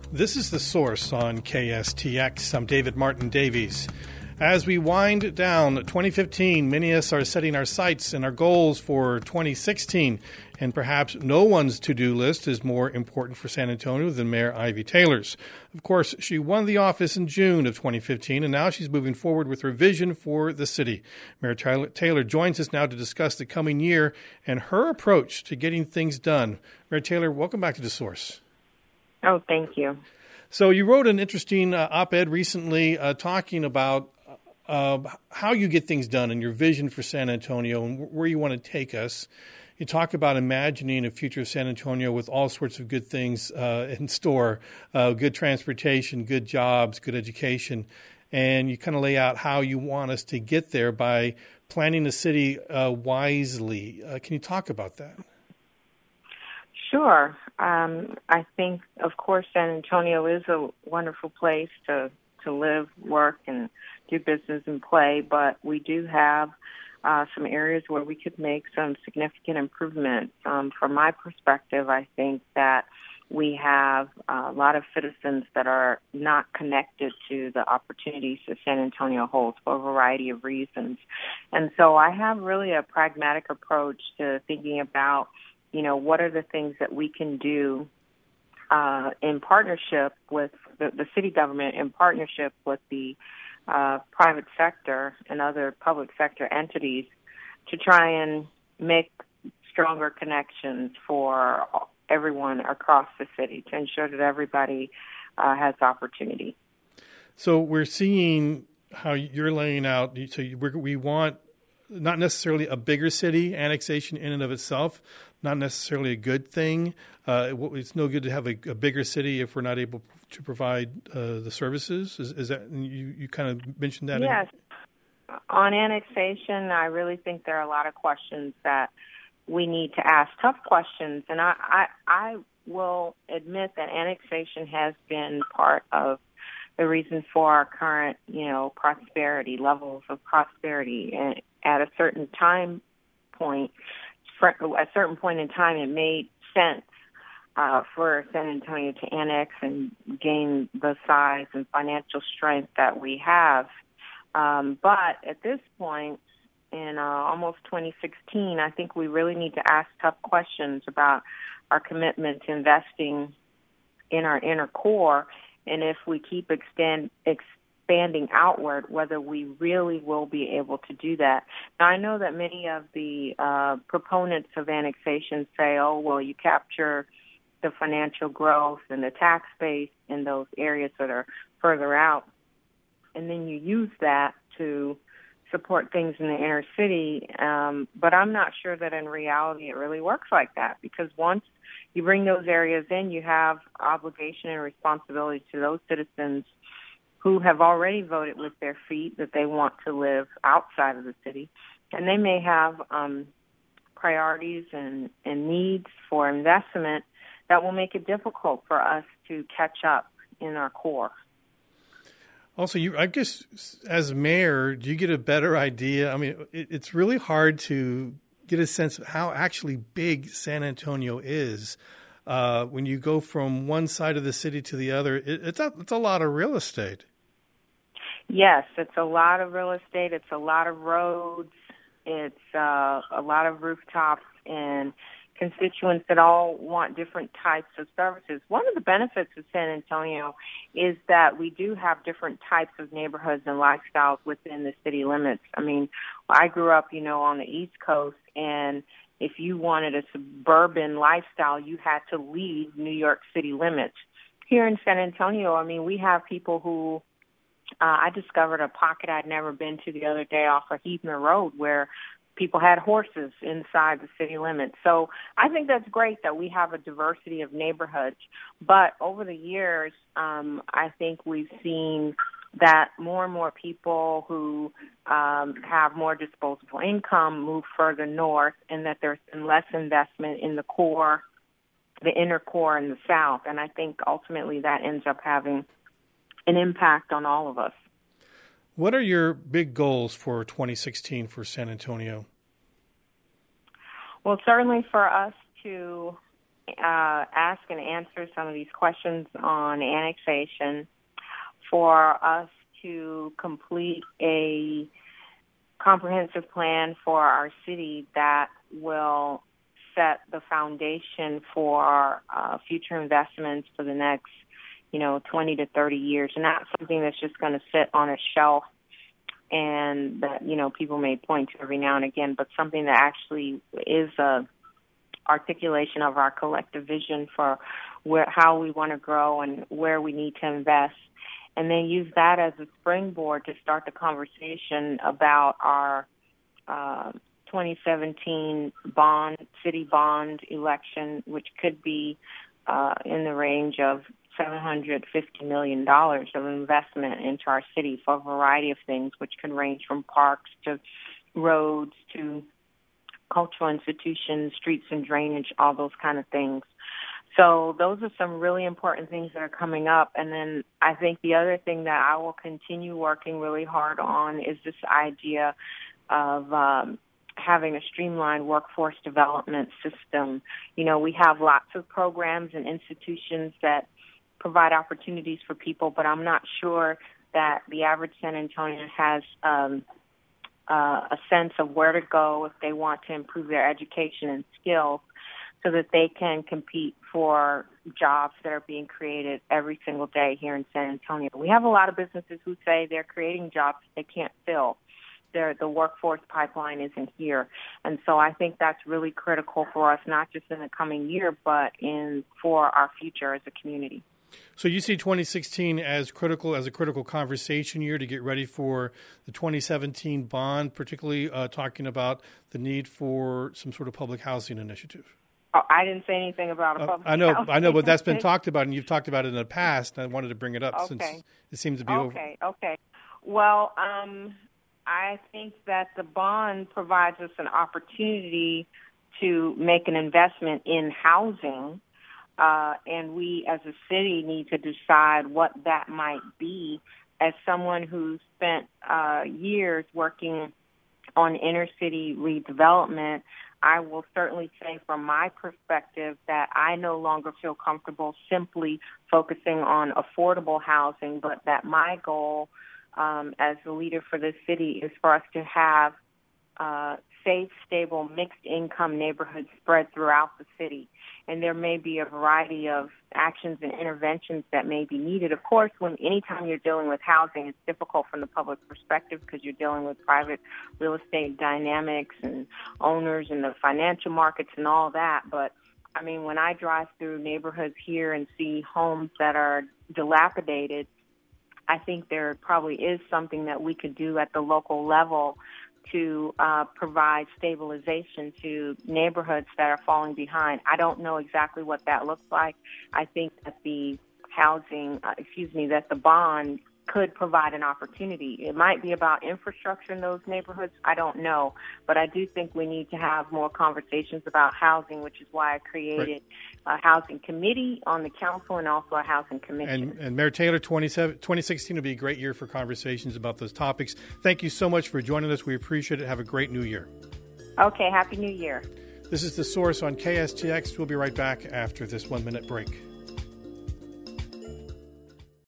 This is The Source on KSTX. I'm David Martin Davies. As we wind down 2015, many of us are setting our sights and our goals for 2016, and perhaps no one's to-do list is more important for San Antonio than Mayor Ivy Taylor's. Of course, she won the office in June of 2015, and now she's moving forward with her vision for the city. Mayor Taylor joins us now to discuss the coming year and her approach to getting things done. Mayor Taylor, welcome back to The Source. Oh, thank you. So you wrote an interesting op-ed recently talking about how you get things done and your vision for San Antonio and where you want to take us. You talk about imagining a future of San Antonio with all sorts of good things in store, good transportation, good jobs, good education, and you kind of lay out how you want us to get there by planning the city wisely. Can you talk about that? Sure. I think, of course, San Antonio is a wonderful place to live, work, and do business and play, but we do have some areas where we could make some significant improvements. From my perspective, I think that we have a lot of citizens that are not connected to the opportunities that San Antonio holds for a variety of reasons. And so I have really a pragmatic approach to thinking about, what are the things that we can do in partnership with the city government, in partnership with the private sector and other public sector entities to try and make stronger connections for everyone across the city to ensure that everybody has opportunity. So we're seeing how you're laying out, so we want not necessarily a bigger city, annexation in and of itself, not necessarily a good thing. It's no good to have a bigger city if we're not able to provide the services. Is that you kind of mentioned that? Yes. On annexation, I really think there are a lot of questions that we need to ask, tough questions. And I will admit that annexation has been part of the reason for our current, prosperity, levels of prosperity. And at a certain point in time, it made sense for San Antonio to annex and gain the size and financial strength that we have. But at this point, in almost 2016, I think we really need to ask tough questions about our commitment to investing in our inner core, and if we keep expanding outward, whether we really will be able to do that. Now, I know that many of the proponents of annexation say, oh, well, you capture the financial growth and the tax base in those areas that are further out, and then you use that to support things in the inner city. But I'm not sure that in reality it really works like that, because once you bring those areas in, you have obligation and responsibility to those citizens who have already voted with their feet that they want to live outside of the city. And they may have priorities and needs for investment that will make it difficult for us to catch up in our core. Also, I guess as mayor, do you get a better idea? I mean, it's really hard to get a sense of how actually big San Antonio is when you go from one side of the city to the other. It's a lot of real estate. Yes, it's a lot of real estate. It's a lot of roads. It's a lot of rooftops and constituents that all want different types of services. One of the benefits of San Antonio is that we do have different types of neighborhoods and lifestyles within the city limits. I mean, I grew up, on the East Coast, and if you wanted a suburban lifestyle, you had to leave New York City limits. Here in San Antonio, I mean, we have people who I discovered a pocket I'd never been to the other day off of Heathner Road where people had horses inside the city limits. So I think that's great that we have a diversity of neighborhoods. But over the years, I think we've seen that more and more people who have more disposable income move further north, and that there's been less investment in the core, the inner core in the south. And I think ultimately that ends up having an impact on all of us. What are your big goals for 2016 for San Antonio? Well, certainly for us to ask and answer some of these questions on annexation, for us to complete a comprehensive plan for our city that will set the foundation for future investments for the next, 20 to 30 years. And not something that's just going to sit on a shelf and that, people may point to every now and again, but something that actually is a articulation of our collective vision for how we want to grow and where we need to invest. And then use that as a springboard to start the conversation about our 2017 city bond election, which could be in the range of $750 million of investment into our city for a variety of things, which can range from parks to roads to cultural institutions, streets and drainage, all those kind of things. So those are some really important things that are coming up. And then I think the other thing that I will continue working really hard on is this idea of having a streamlined workforce development system. We have lots of programs and institutions that provide opportunities for people, but I'm not sure that the average San Antonian has a sense of where to go if they want to improve their education and skills, so that they can compete for jobs that are being created every single day here in San Antonio. We have a lot of businesses who say they're creating jobs that they can't fill. The workforce pipeline isn't here. And so I think that's really critical for us, not just in the coming year, but for our future as a community. So you see 2016 as a critical conversation year to get ready for the 2017 bond, particularly talking about the need for some sort of public housing initiative. I didn't say anything about a public housing. I know, but that's been talked about, and you've talked about it in the past, and I wanted to bring it up since it seems to be over. Okay. Well, I think that the bond provides us an opportunity to make an investment in housing, and we as a city need to decide what that might be. As someone who's spent years working on inner city redevelopment, I will certainly say from my perspective that I no longer feel comfortable simply focusing on affordable housing, but that my goal as the leader for this city is for us to have safe, stable, mixed-income neighborhoods spread throughout the city. And there may be a variety of actions and interventions that may be needed. Of course, anytime you're dealing with housing, it's difficult from the public perspective because you're dealing with private real estate dynamics and owners and the financial markets and all that. But, I mean, when I drive through neighborhoods here and see homes that are dilapidated, I think there probably is something that we could do at the local level to provide stabilization to neighborhoods that are falling behind. I don't know exactly what that looks like. I think that the that the bond could provide an opportunity. It might be about infrastructure in those neighborhoods. I don't know. But I do think we need to have more conversations about housing, which is why I created a housing committee on the council and also a housing commission. And Mayor Taylor, 2016 will be a great year for conversations about those topics. Thank you so much for joining us. We appreciate it. Have a great new year. Okay, Happy New Year. This is The Source on KSTX. We'll be right back after this 1-minute break.